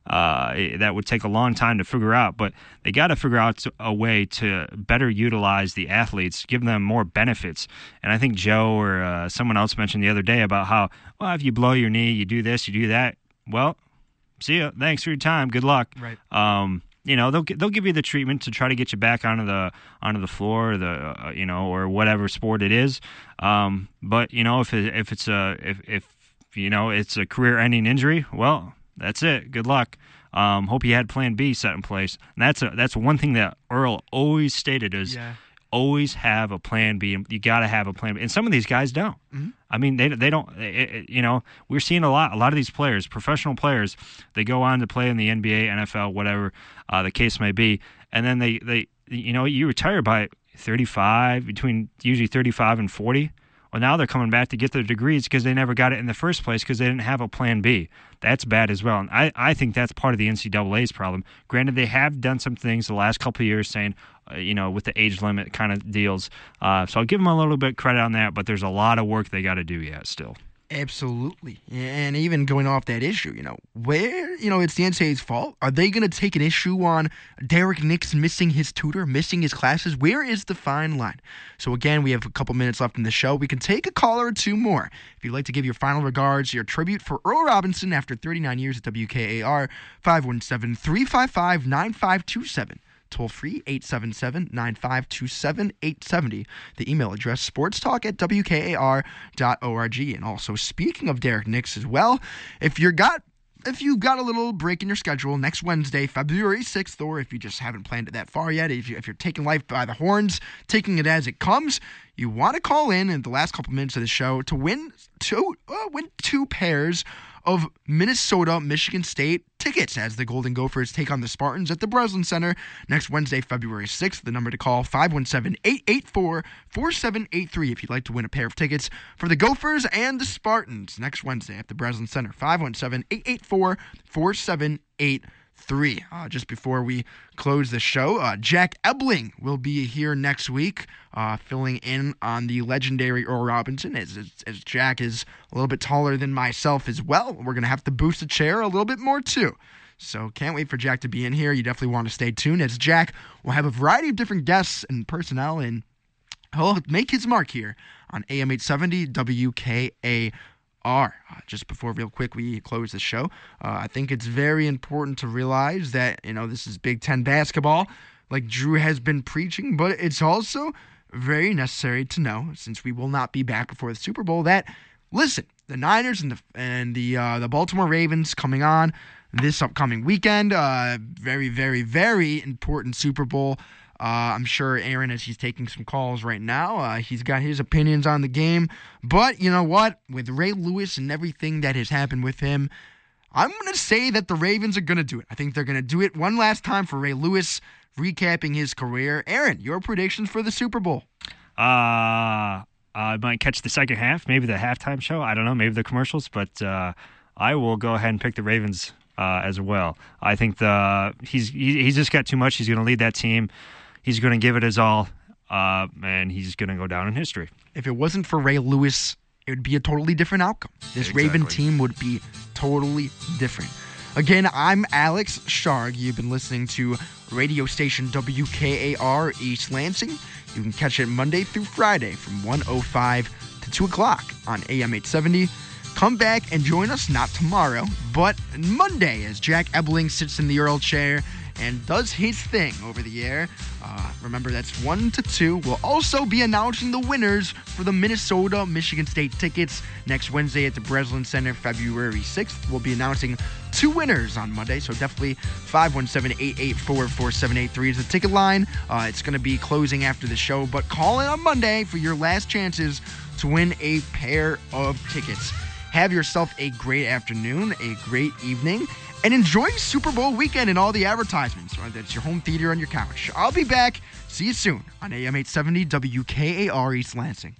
uh, that would take a long time to figure out. But they got to figure out a way to better utilize the athletes, give them more benefits. And I think Joe or uh, someone else mentioned the other day about how, well, if you blow your knee, you do this, you do that. Well, see ya. Thanks for your time. Good luck. Right. Um, you know, they'll they'll give you the treatment to try to get you back onto the onto the floor, or the uh, you know, or whatever sport it is. Um, but you know, if it, if it's a if if you know it's a career-ending injury, well, that's it. Good luck. Um, hope you had Plan B set in place. And that's a that's one thing that Earl always stated is. Yeah. Always have a plan B. You got to have a plan B. And some of these guys don't. Mm-hmm. I mean, they they don't, it, it, you know, we're seeing a lot, a lot of these players, professional players, they go on to play in the N B A, N F L, whatever uh, the case may be. And then they, they, you know, you retire by thirty-five, between usually thirty-five and forty. Well, now they're coming back to get their degrees because they never got it in the first place because they didn't have a plan B. That's bad as well. And I, I think that's part of the N C double A's problem. Granted, they have done some things the last couple of years saying, uh, you know, with the age limit kind of deals. Uh, so I'll give them a little bit credit on that, but there's a lot of work they got to do yet still. Absolutely. And even going off that issue, you know, where, you know, it's the N C double A's fault. Are they going to take an issue on Derek Nix missing his tutor, missing his classes? Where is the fine line? So again, we have a couple minutes left in the show. We can take a caller or two more. If you'd like to give your final regards, your tribute for Earl Robinson after thirty-nine years at W K A R, five one seven, three five five, nine five two seven. Toll free, eight seven seven, nine five two seven, eight seven zero. The email address, sportstalk at w k a r dot org. And also, speaking of Derek Nix as well, if you're got if you've got a little break in your schedule next Wednesday, February sixth, or if you just haven't planned it that far yet, if, you, if you're taking life by the horns, taking it as it comes, you want to call in in the last couple minutes of the show to win two, uh, win two pairs of Minnesota Michigan State tickets as the Golden Gophers take on the Spartans at the Breslin Center next Wednesday, February sixth. The number to call, five one seven, eight eight four, four seven eight three if you'd like to win a pair of tickets for the Gophers and the Spartans next Wednesday at the Breslin Center, five one seven, eight eight four, four seven eight three. Uh, just before we close the show, uh, Jack Ebling will be here next week, uh, filling in on the legendary Earl Robinson, as, as, as Jack is a little bit taller than myself as well. We're going to have to boost the chair a little bit more too. So can't wait for Jack to be in here. You definitely want to stay tuned, as Jack will have a variety of different guests and personnel, and he'll make his mark here on A M eight seventy W K A R. Uh, just before, real quick, we close the show, uh, I think it's very important to realize that, you know, this is Big Ten basketball, like Drew has been preaching, but it's also very necessary to know, since we will not be back before the Super Bowl, that, listen, the Niners and the and the uh, the Baltimore Ravens coming on this upcoming weekend, uh, very, very, very important Super Bowl. Uh, I'm sure Aaron, as he's taking some calls right now, uh, he's got his opinions on the game. But you know what? With Ray Lewis and everything that has happened with him, I'm going to say that the Ravens are going to do it. I think they're going to do it one last time for Ray Lewis, recapping his career. Aaron, your predictions for the Super Bowl? Uh, I might catch the second half, maybe the halftime show. I don't know, maybe the commercials. But uh, I will go ahead and pick the Ravens uh, as well. I think the he's he, he's just got too much. He's going to lead that team. He's going to give it his all, uh, and he's going to go down in history. If it wasn't for Ray Lewis, it would be a totally different outcome. This Exactly. Raven team would be totally different. Again, I'm Alex Sharg. You've been listening to radio station W K A R East Lansing. You can catch it Monday through Friday from one oh five to two o'clock on A M eight seventy. Come back and join us, not tomorrow, but Monday, as Jack Ebling sits in the Earl chair and does his thing over the air. Uh, remember, that's one to two. We'll also be announcing the winners for the Minnesota Michigan State tickets next Wednesday at the Breslin Center, February sixth. We'll be announcing two winners on Monday, so definitely five one seven, eight eight four, four seven eight three is the ticket line. Uh, it's going to be closing after the show, but call in on Monday for your last chances to win a pair of tickets. Have yourself a great afternoon, a great evening, and enjoy Super Bowl weekend and all the advertisements, whether it's your home theater on your couch. I'll be back. See you soon on A M eight seventy W K A R East Lansing.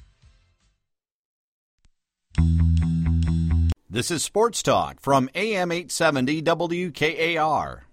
This is Sports Talk from A M eight seventy W K A R.